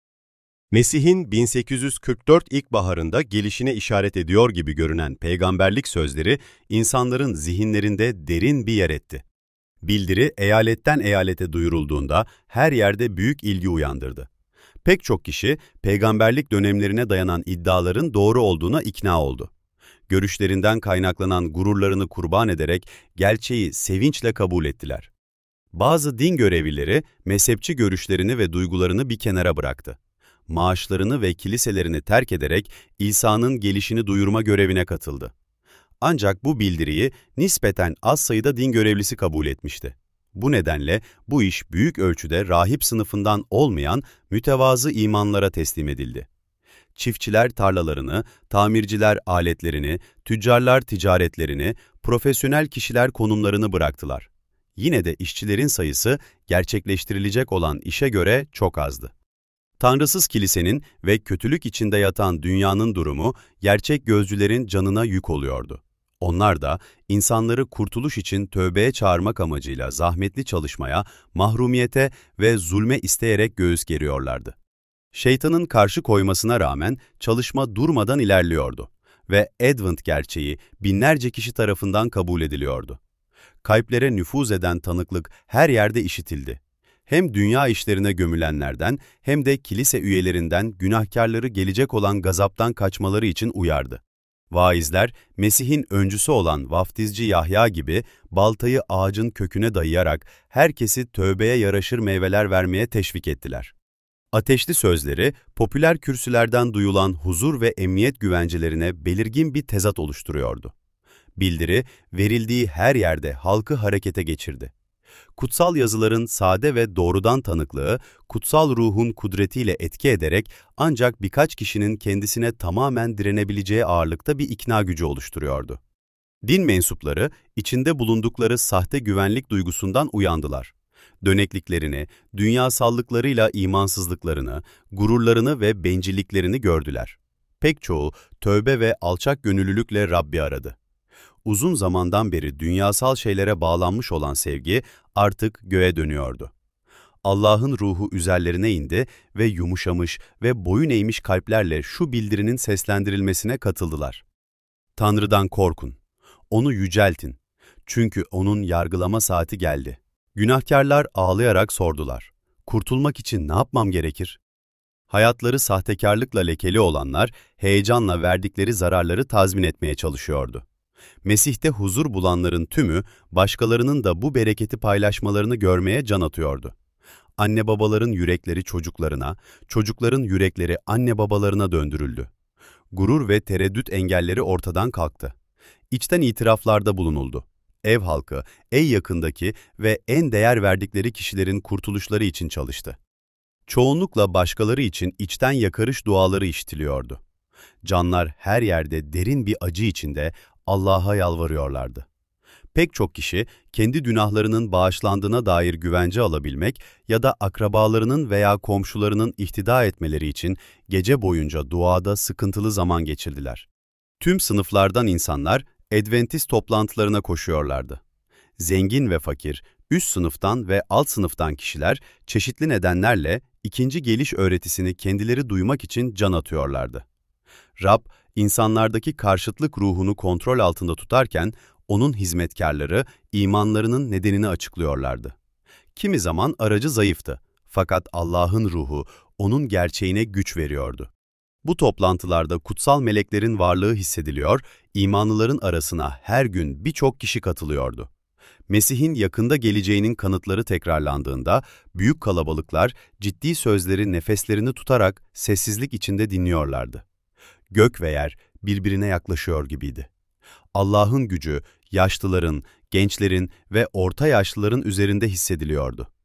Mesih'in 1844 ilkbaharında gelişine işaret ediyor gibi görünen peygamberlik sözleri insanların zihinlerinde derin bir yer etti. Bildiri eyaletten eyalete duyurulduğunda her yerde büyük ilgi uyandırdı. Pek çok kişi peygamberlik dönemlerine dayanan iddiaların doğru olduğuna ikna oldu. Görüşlerinden kaynaklanan gururlarını kurban ederek gerçeği sevinçle kabul ettiler. Bazı din görevlileri mezhepçi görüşlerini ve duygularını bir kenara bıraktı. Maaşlarını ve kiliselerini terk ederek İsa'nın gelişini duyurma görevine katıldı. Ancak bu bildiriyi nispeten az sayıda din görevlisi kabul etmişti. Bu nedenle bu iş büyük ölçüde rahip sınıfından olmayan mütevazı imanlara teslim edildi. Çiftçiler tarlalarını, tamirciler aletlerini, tüccarlar ticaretlerini, profesyonel kişiler konumlarını bıraktılar. Yine de işçilerin sayısı gerçekleştirilecek olan işe göre çok azdı. Tanrısız kilisenin ve kötülük içinde yatan dünyanın durumu gerçek gözcülerin canına yük oluyordu. Onlar da insanları kurtuluş için tövbeye çağırmak amacıyla zahmetli çalışmaya, mahrumiyete ve zulme isteyerek göğüs geriyorlardı. Şeytanın karşı koymasına rağmen çalışma durmadan ilerliyordu ve Advent gerçeği binlerce kişi tarafından kabul ediliyordu. Kalplere nüfuz eden tanıklık her yerde işitildi. Hem dünya işlerine gömülenlerden hem de kilise üyelerinden günahkarları gelecek olan gazaptan kaçmaları için uyardı. Vaizler, Mesih'in öncüsü olan vaftizci Yahya gibi baltayı ağacın köküne dayayarak herkesi tövbeye yaraşır meyveler vermeye teşvik ettiler. Ateşli sözleri, popüler kürsülerden duyulan huzur ve emniyet güvencelerine belirgin bir tezat oluşturuyordu. Bildiri, verildiği her yerde halkı harekete geçirdi. Kutsal yazıların sade ve doğrudan tanıklığı, kutsal ruhun kudretiyle etki ederek ancak birkaç kişinin kendisine tamamen direnebileceği ağırlıkta bir ikna gücü oluşturuyordu. Din mensupları, içinde bulundukları sahte güvenlik duygusundan uyandılar. Dönekliklerini, dünyasallıklarıyla imansızlıklarını, gururlarını ve bencilliklerini gördüler. Pek çoğu tövbe ve alçak gönüllülükle Rabbi aradı. Uzun zamandan beri dünyasal şeylere bağlanmış olan sevgi artık göğe dönüyordu. Allah'ın ruhu üzerlerine indi ve yumuşamış ve boyun eğmiş kalplerle şu bildirinin seslendirilmesine katıldılar. Tanrı'dan korkun, onu yüceltin, çünkü onun yargılama saati geldi. Günahkarlar ağlayarak sordular. Kurtulmak için ne yapmam gerekir? Hayatları sahtekarlıkla lekeli olanlar heyecanla verdikleri zararları tazmin etmeye çalışıyordu. Mesih'te huzur bulanların tümü, başkalarının da bu bereketi paylaşmalarını görmeye can atıyordu. Anne babaların yürekleri çocuklarına, çocukların yürekleri anne babalarına döndürüldü. Gurur ve tereddüt engelleri ortadan kalktı. İçten itiraflarda bulunuldu. Ev halkı, en yakındaki ve en değer verdikleri kişilerin kurtuluşları için çalıştı. Çoğunlukla başkaları için içten yakarış duaları işitiliyordu. Canlar her yerde derin bir acı içinde Allah'a yalvarıyorlardı. Pek çok kişi kendi günahlarının bağışlandığına dair güvence alabilmek ya da akrabalarının veya komşularının ihtida etmeleri için gece boyunca duada sıkıntılı zaman geçirdiler. Tüm sınıflardan insanlar Adventist toplantılarına koşuyorlardı. Zengin ve fakir, üst sınıftan ve alt sınıftan kişiler çeşitli nedenlerle ikinci geliş öğretisini kendileri duymak için can atıyorlardı. Rab, insanlardaki karşıtlık ruhunu kontrol altında tutarken, onun hizmetkarları imanlarının nedenini açıklıyorlardı. Kimi zaman aracı zayıftı, fakat Allah'ın ruhu onun gerçeğine güç veriyordu. Bu toplantılarda kutsal meleklerin varlığı hissediliyor, imanlıların arasına her gün birçok kişi katılıyordu. Mesih'in yakında geleceğinin kanıtları tekrarlandığında, büyük kalabalıklar ciddi sözleri nefeslerini tutarak sessizlik içinde dinliyorlardı. Gök ve yer birbirine yaklaşıyor gibiydi. Allah'ın gücü yaşlıların, gençlerin ve orta yaşlıların üzerinde hissediliyordu.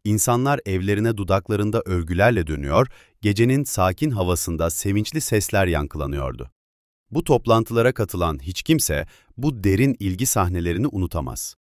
İnsanlar evlerine dudaklarında övgülerle dönüyor, gecenin sakin havasında sevinçli sesler yankılanıyordu. Bu toplantılara katılan hiç kimse bu derin ilgi sahnelerini unutamaz.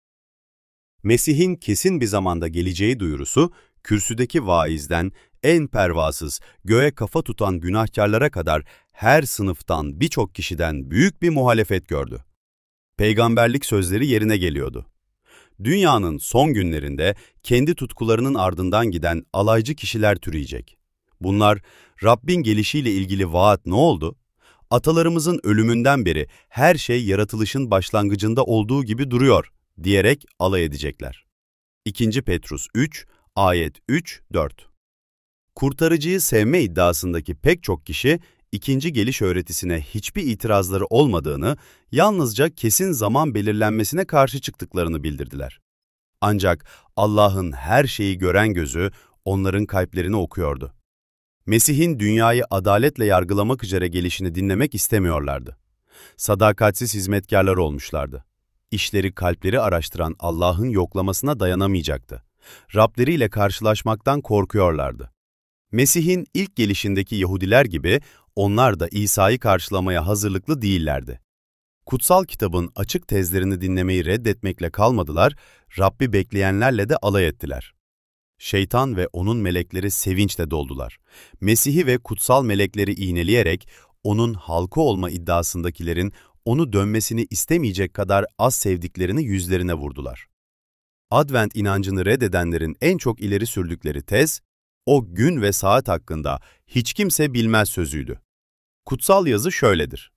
Mesih'in kesin bir zamanda geleceği duyurusu, kürsüdeki vaizden en pervasız, göğe kafa tutan günahkarlara kadar her sınıftan birçok kişiden büyük bir muhalefet gördü. Peygamberlik sözleri yerine geliyordu. Dünyanın son günlerinde kendi tutkularının ardından giden alaycı kişiler türeyecek. Bunlar, Rabbin gelişiyle ilgili vaat ne oldu? Atalarımızın ölümünden beri her şey yaratılışın başlangıcında olduğu gibi duruyor diyerek alay edecekler. 2. Petrus 3, ayet 3-4. Kurtarıcıyı sevme iddiasındaki pek çok kişi, ikinci geliş öğretisine hiçbir itirazları olmadığını, yalnızca kesin zaman belirlenmesine karşı çıktıklarını bildirdiler. Ancak Allah'ın her şeyi gören gözü onların kalplerini okuyordu. Mesih'in dünyayı adaletle yargılamak üzere gelişini dinlemek istemiyorlardı. Sadakatsiz hizmetkarlar olmuşlardı. İşleri kalpleri araştıran Allah'ın yoklamasına dayanamayacaktı. Rableriyle karşılaşmaktan korkuyorlardı. Mesih'in ilk gelişindeki Yahudiler gibi onlar da İsa'yı karşılamaya hazırlıklı değillerdi. Kutsal kitabın açık tezlerini dinlemeyi reddetmekle kalmadılar, Rabbi bekleyenlerle de alay ettiler. Şeytan ve onun melekleri sevinçle doldular. Mesih'i ve kutsal melekleri iğneleyerek onun halkı olma iddiasındakilerin onu dönmesini istemeyecek kadar az sevdiklerini yüzlerine vurdular. Advent inancını reddedenlerin en çok ileri sürdükleri tez, o gün ve saat hakkında hiç kimse bilmez sözüydü. Kutsal yazı şöyledir: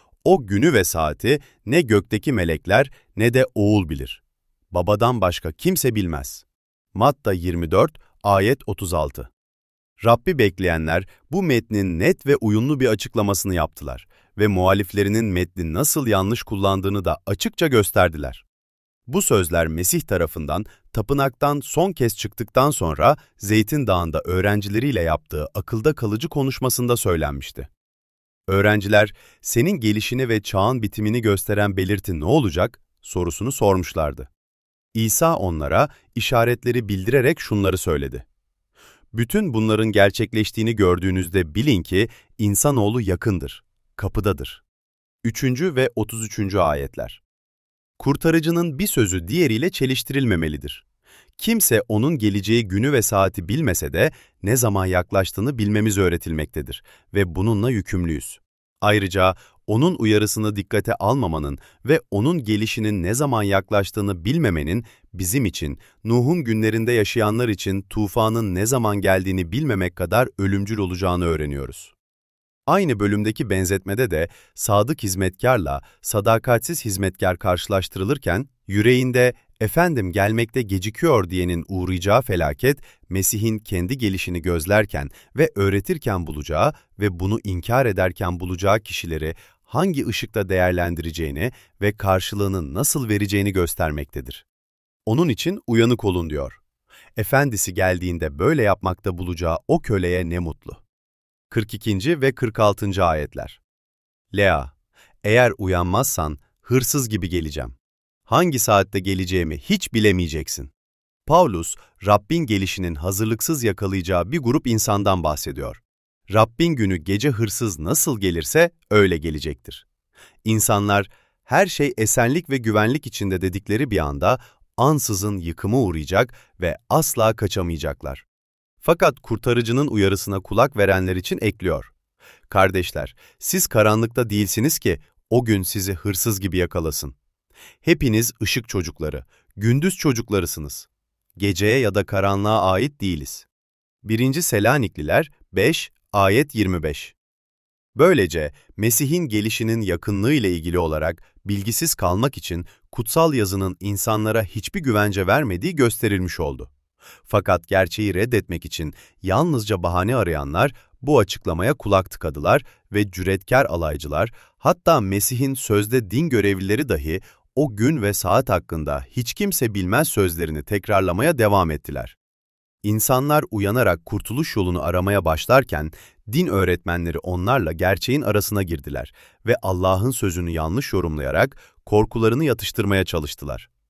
O günü ve saati ne gökteki melekler ne de oğul bilir. Babadan başka kimse bilmez. Matta 24, ayet 36. Rabbi bekleyenler bu metnin net ve uyumlu bir açıklamasını yaptılar ve muhaliflerinin metni nasıl yanlış kullandığını da açıkça gösterdiler. Bu sözler Mesih tarafından tapınaktan son kez çıktıktan sonra Zeytin Dağı'nda öğrencileriyle yaptığı akılda kalıcı konuşmasında söylenmişti. Öğrenciler, senin gelişini ve çağın bitimini gösteren belirti ne olacak sorusunu sormuşlardı. İsa onlara işaretleri bildirerek şunları söyledi. Bütün bunların gerçekleştiğini gördüğünüzde bilin ki insanoğlu yakındır, kapıdadır. 3. ve 33. ayetler. Kurtarıcının bir sözü diğeriyle çeliştirilmemelidir. Kimse onun geleceği günü ve saati bilmese de ne zaman yaklaştığını bilmemiz öğretilmektedir ve bununla yükümlüyüz. Ayrıca onun uyarısını dikkate almamanın ve onun gelişinin ne zaman yaklaştığını bilmemenin bizim için, Nuh'un günlerinde yaşayanlar için tufanın ne zaman geldiğini bilmemek kadar ölümcül olacağını öğreniyoruz. Aynı bölümdeki benzetmede de sadık hizmetkarla sadakatsiz hizmetkar karşılaştırılırken, yüreğinde "Efendim gelmekte gecikiyor" diyenin uğrayacağı felaket, Mesih'in kendi gelişini gözlerken ve öğretirken bulacağı ve bunu inkar ederken bulacağı kişileri hangi ışıkta değerlendireceğini ve karşılığını nasıl vereceğini göstermektedir. Onun için uyanık olun diyor. Efendisi geldiğinde böyle yapmakta bulacağı o köleye ne mutlu. 42. ve 46. ayetler. Lea, eğer uyanmazsan hırsız gibi geleceğim. Hangi saatte geleceğimi hiç bilemeyeceksin. Pavlus, Rabbin gelişinin hazırlıksız yakalayacağı bir grup insandan bahsediyor. Rabbin günü gece hırsız nasıl gelirse öyle gelecektir. İnsanlar, her şey esenlik ve güvenlik içinde dedikleri bir anda ansızın yıkıma uğrayacak ve asla kaçamayacaklar. Fakat kurtarıcının uyarısına kulak verenler için ekliyor. Kardeşler, siz karanlıkta değilsiniz ki o gün sizi hırsız gibi yakalasın. Hepiniz ışık çocukları, gündüz çocuklarısınız. Geceye ya da karanlığa ait değiliz. 1. Selanikliler 5, ayet 25. Böylece Mesih'in gelişinin yakınlığı ile ilgili olarak bilgisiz kalmak için kutsal yazının insanlara hiçbir güvence vermediği gösterilmiş oldu. Fakat gerçeği reddetmek için yalnızca bahane arayanlar bu açıklamaya kulak tıkadılar ve cüretkar alaycılar, hatta Mesih'in sözde din görevlileri dahi o gün ve saat hakkında hiç kimse bilmez sözlerini tekrarlamaya devam ettiler. İnsanlar uyanarak kurtuluş yolunu aramaya başlarken, din öğretmenleri onlarla gerçeğin arasına girdiler ve Allah'ın sözünü yanlış yorumlayarak korkularını yatıştırmaya çalıştılar.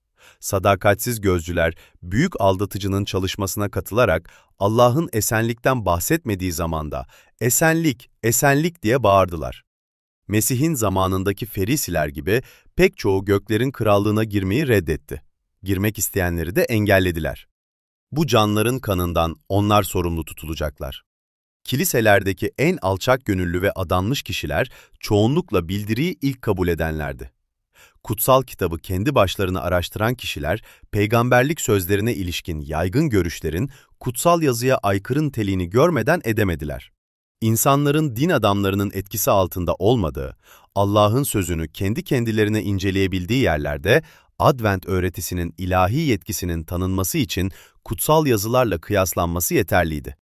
Sadakatsiz gözcüler, büyük aldatıcının çalışmasına katılarak Allah'ın esenlikten bahsetmediği zamanda "Esenlik, esenlik" diye bağırdılar. Mesih'in zamanındaki Ferisiler gibi pek çoğu göklerin krallığına girmeyi reddetti. Girmek isteyenleri de engellediler. Bu canların kanından onlar sorumlu tutulacaklar. Kiliselerdeki en alçak gönüllü ve adanmış kişiler çoğunlukla bildiriyi ilk kabul edenlerdi. Kutsal kitabı kendi başlarına araştıran kişiler, peygamberlik sözlerine ilişkin yaygın görüşlerin kutsal yazıya aykırı niteliğini görmeden edemediler. İnsanların din adamlarının etkisi altında olmadığı, Allah'ın sözünü kendi kendilerine inceleyebildiği yerlerde, Advent öğretisinin ilahi yetkisinin tanınması için kutsal yazılarla kıyaslanması yeterliydi.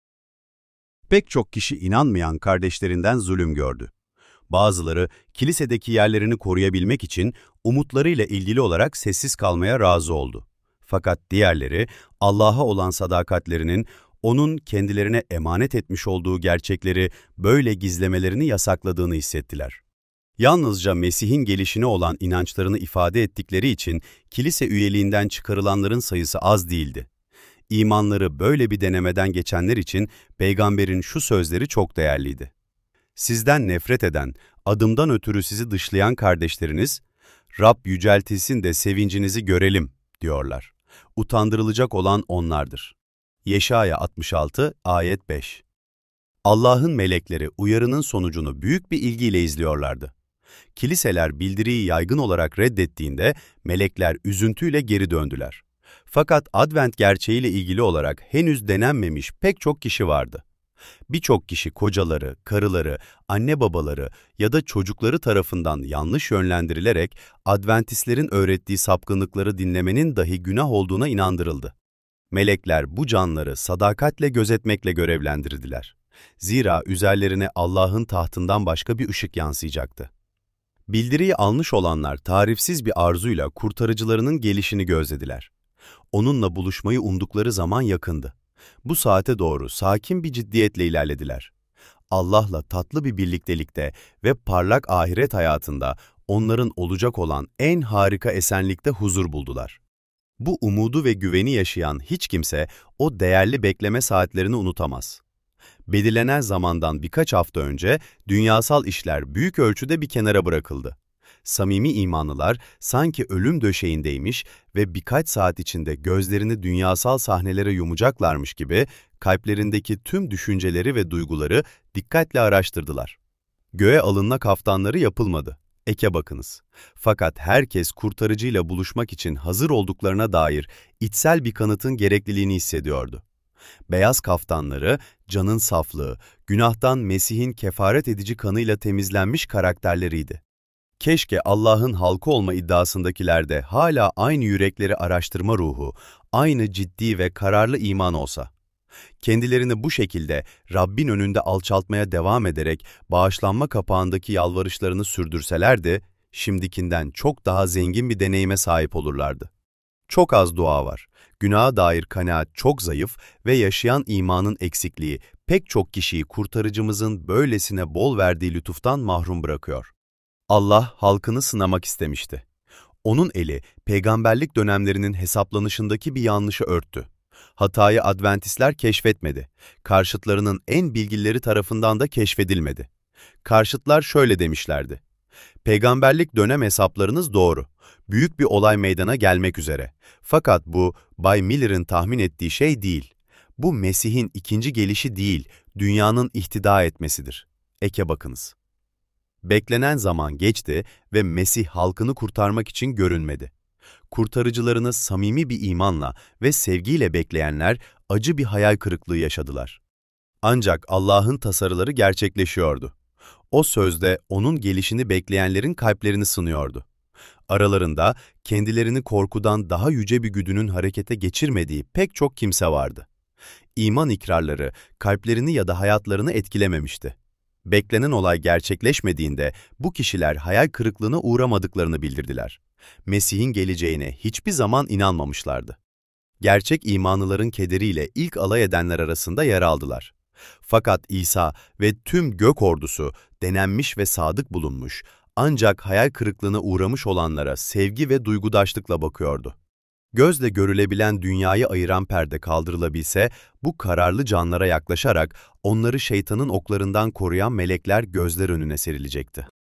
Pek çok kişi inanmayan kardeşlerinden zulüm gördü. Bazıları kilisedeki yerlerini koruyabilmek için umutlarıyla ilgili olarak sessiz kalmaya razı oldu. Fakat diğerleri Allah'a olan sadakatlerinin onun kendilerine emanet etmiş olduğu gerçekleri böyle gizlemelerini yasakladığını hissettiler. Yalnızca Mesih'in gelişine olan inançlarını ifade ettikleri için kilise üyeliğinden çıkarılanların sayısı az değildi. İmanları böyle bir denemeden geçenler için peygamberin şu sözleri çok değerliydi. Sizden nefret eden, adımdan ötürü sizi dışlayan kardeşleriniz, Rab yüceltilsin de sevincinizi görelim, diyorlar. Utandırılacak olan onlardır. Yeşaya 66, ayet 5. Allah'ın melekleri uyarının sonucunu büyük bir ilgiyle izliyorlardı. Kiliseler bildiriyi yaygın olarak reddettiğinde melekler üzüntüyle geri döndüler. Fakat Advent gerçeğiyle ilgili olarak henüz denenmemiş pek çok kişi vardı. Birçok kişi kocaları, karıları, anne babaları ya da çocukları tarafından yanlış yönlendirilerek Adventistlerin öğrettiği sapkınlıkları dinlemenin dahi günah olduğuna inandırıldı. Melekler bu canları sadakatle gözetmekle görevlendirdiler. Zira üzerlerine Allah'ın tahtından başka bir ışık yansıyacaktı. Bildiriyi almış olanlar tarifsiz bir arzuyla kurtarıcılarının gelişini gözlediler. Onunla buluşmayı umdukları zaman yakındı. Bu saate doğru sakin bir ciddiyetle ilerlediler. Allah'la tatlı bir birliktelikte ve parlak ahiret hayatında onların olacak olan en harika esenlikte huzur buldular. Bu umudu ve güveni yaşayan hiç kimse o değerli bekleme saatlerini unutamaz. Belirlenen zamandan birkaç hafta önce dünyasal işler büyük ölçüde bir kenara bırakıldı. Samimi imanlılar sanki ölüm döşeğindeymiş ve birkaç saat içinde gözlerini dünyasal sahnelere yumacaklarmış gibi kalplerindeki tüm düşünceleri ve duyguları dikkatle araştırdılar. Göğe alınma kaftanları yapılmadı. Eke bakınız. Fakat herkes kurtarıcıyla buluşmak için hazır olduklarına dair içsel bir kanıtın gerekliliğini hissediyordu. Beyaz kaftanları, canın saflığı, günahtan Mesih'in kefaret edici kanıyla temizlenmiş karakterleriydi. Keşke Allah'ın halkı olma iddiasındakiler de hala aynı yürekleri araştırma ruhu, aynı ciddi ve kararlı iman olsa. Kendilerini bu şekilde Rabbin önünde alçaltmaya devam ederek bağışlanma kapağındaki yalvarışlarını sürdürselerdi, şimdikinden çok daha zengin bir deneyime sahip olurlardı. Çok az dua var. Günaha dair kanaat çok zayıf ve yaşayan imanın eksikliği pek çok kişiyi kurtarıcımızın böylesine bol verdiği lütuftan mahrum bırakıyor. Allah halkını sınamak istemişti. Onun eli peygamberlik dönemlerinin hesaplanışındaki bir yanlışı örttü. Hatayı Adventistler keşfetmedi. Karşıtlarının en bilgilileri tarafından da keşfedilmedi. Karşıtlar şöyle demişlerdi: Peygamberlik dönem hesaplarınız doğru. Büyük bir olay meydana gelmek üzere. Fakat bu, Bay Miller'ın tahmin ettiği şey değil. Bu Mesih'in ikinci gelişi değil, dünyanın ihtida etmesidir. Eke bakınız. Beklenen zaman geçti ve Mesih halkını kurtarmak için görünmedi. Kurtarıcılarını samimi bir imanla ve sevgiyle bekleyenler acı bir hayal kırıklığı yaşadılar. Ancak Allah'ın tasarıları gerçekleşiyordu. O sözde onun gelişini bekleyenlerin kalplerini sınıyordu. Aralarında kendilerini korkudan daha yüce bir güdünün harekete geçirmediği pek çok kimse vardı. İman ikrarları kalplerini ya da hayatlarını etkilememişti. Beklenen olay gerçekleşmediğinde bu kişiler hayal kırıklığına uğramadıklarını bildirdiler. Mesih'in geleceğine hiçbir zaman inanmamışlardı. Gerçek imanlıların kederiyle ilk alay edenler arasında yer aldılar. Fakat İsa ve tüm gök ordusu denenmiş ve sadık bulunmuş, ancak hayal kırıklığına uğramış olanlara sevgi ve duygudaşlıkla bakıyordu. Gözle görülebilen dünyayı ayıran perde kaldırılabilse, bu kararlı canlara yaklaşarak onları şeytanın oklarından koruyan melekler gözler önüne serilecekti.